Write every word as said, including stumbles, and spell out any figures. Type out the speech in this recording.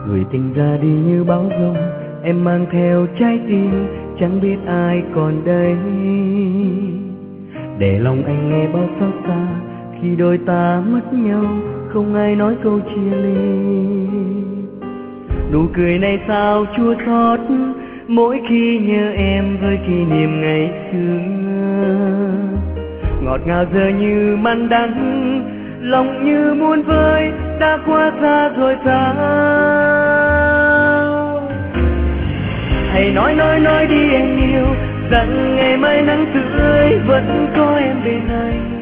Người tình ra đi như bão giông, em mang theo trái tim chẳng biết ai còn đây. Để lòng anh nghe bao xót xa khi đôi ta mất nhau, không ai nói câu chia ly. Nụ cười này sao chua xót mỗi khi nhớ em với kỷ niệm ngày xưa. Ngọt ngào giờ như mặn đắng, lòng như muôn vơi đã quá xa rồi sao. Hãy nói nói nói đi em yêu, rằng ngày mai nắng tươi vẫn có em bên anh.